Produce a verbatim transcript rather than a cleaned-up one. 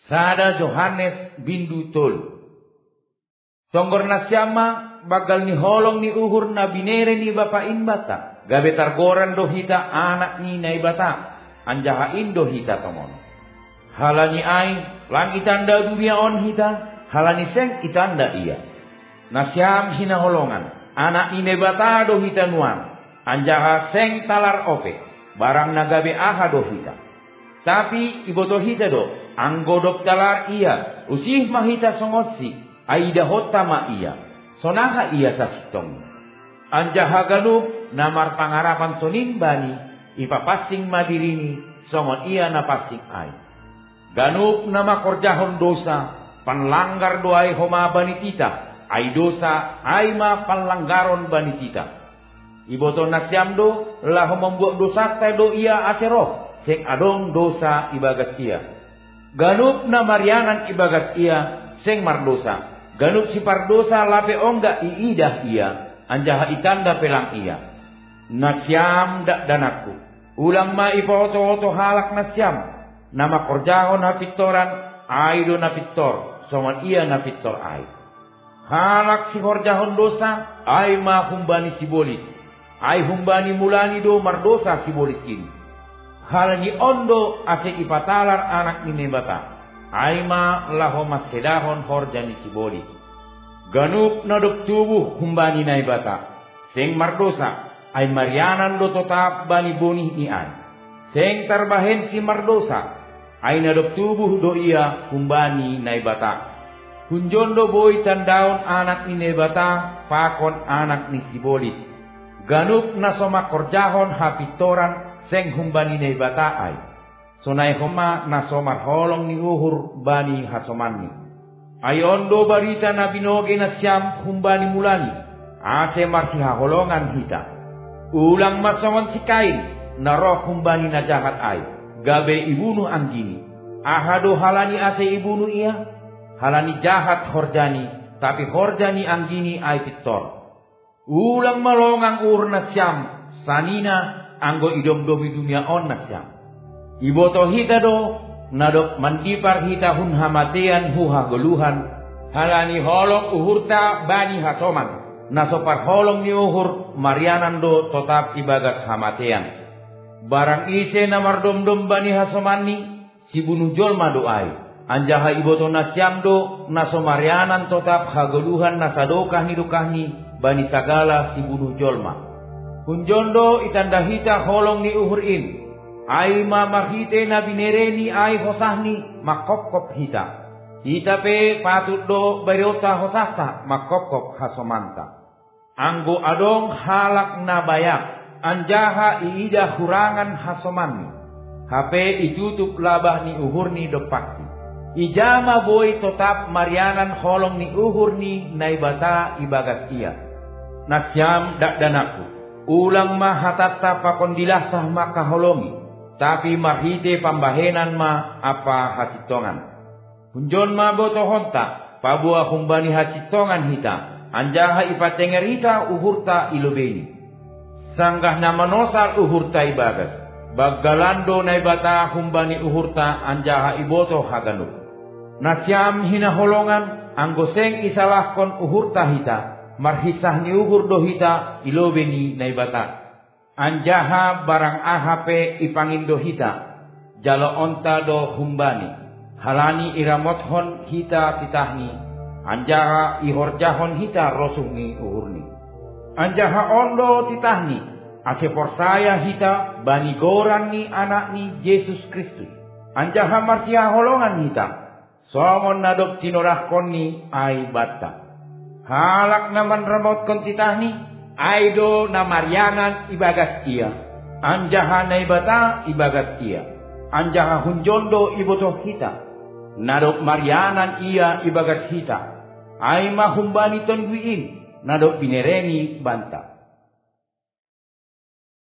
Sada Johannes bindu tol. Tonggor nasyama bagal ni holong ni uhur na binere ni bapa in bata. Gabe targoran do hita anak ni na ibata. Anjaha indo hita tomon. Halani ay lang itanda dunia on hita. Halani seng itanda iya. Nasyam hinaholongan. Anak ni na ibata do hita nuan. Anjaha seng talar ope. Barang nagabe aha do hita. Tapi iboto hita do. Anggodok talar iya, usih mahita songotsi, aida hota ma iya, sonaha iya sasitong. Anjaha ganup namar pangarapan sonin bani, ipapasing madirini, songot iya napasing ay. Ganup nama korjahon dosa, panlanggar doai homa bani tita, ay dosa ay ma panlanggaron bani tita. Iboto nasyam do, laho membuat dosa do iya aseroh, sing adong dosa ibagas iya. Ganup na marianan ibagas iya seng mardosa. Ganup si pardosa lape ongga iidah iya. Anjaha itanda pelang iya. Nasyam dak danaku. Ulang ma ipa-oto-oto halak nasyam. Nama korjahon hapitoran. Aido napitor. Songan iya napitor ay. Halak si korjahon dosa. Ay ma humbani sibolis. Ay humbani mulani do mardosa sibolis ini. Halani ondo ase ipatalar anak ni nebata. Aima laho masedahon horjani sibolis. Ganup nadok tubuh humbani naibata. Seng mardosa. Ay marianan do tetap bani bonih ni ay. Seng tarbahen si mardosa. Ay nadok tubuh do iya humbani naibata. Hunjon do boy tandaon anak ni nebata. Pakon anak ni sibolis. Ganup nasoma korjahon hapitoran. Seng humbani nei bataay. Sonay homa na somar holong ni uhur bani hasomanni. Ayon do barita na binoge na siyam humbani mulani. Ase marsi haholongan hita. Ulang masongon si Kain na roh humbani na jahat ay. Gabe ibunuh ang gini. Ahado halani ase ibunuh iya. Halani jahat horjani. Tapi horjani ang gini ay pitor. Ulang malongang ur na siyam. Sanina anggo idom domi dunia on nasyam. Iboto hita do, nadok mandipar hita hun hamatean huha goluhan. Halani holong uhurta bani hasoman. Nasopar holong ni uhur marianan do tetap ibagat hamatean. Barang ise namar dom dom bani hasomanni, si bunuh jolma doai. Anjaha iboto nasyam do, naso marianan tetap hagoluhan nasadokah ni dukah ni, bani sagala si bunuh jolma. Kunjondo itanda hita holong ni uhur in. Ay mamahite na binereni ay hosahni makopkop hita. Hita pe patut do berota hosahta makopkop hasomanta. Anggo adong halak na bayak. Anjaha iida hurangan hasomanni. Hape itutup labah ni uhur ni dopaksi. Ijama boy tetap marianan holong ni uhur ni naibata ibagas iya. Nasyam dak danaku. Ulang ma hatatta pakondilah sah maka holongi. Tapi mahite pambahenan ma apa hasitongan. Hunjon ma boto honta. Pabua humbani hasitongan hita. Anjaha ipatengerita uhurta ilobeni. Sanggah nama nosal uhurta ibagas. Baggalando na ibata humbani uhurta anjaha iboto haganu. Nasyam hinaholongan. Anggoseng isalahkon uhurta hita. Marhisah ni uhur do hita ilobeni naibata. Anjaha barang ahape ipangindo hita. Jalo onta do humbani. Halani iramothon hita titahni. Anjaha ihorjahon hita rosuh ni uhurni. Anjaha ondo titahni. Ase porsaya hita bani goran ni anak ni Yesus Kristus. Anjaha marsia holongan hita. Somon nadok tinorahkon ni ay bata. Halak naman ramot kon titahni. Aido na marianan ibagas iya. Anjaha na ibata ibagas iya. Anjaha hunjondo iboto hita. Nadok marianan iya ibagas hita. Ay mahumbani tonduin. Nadok binereni banta.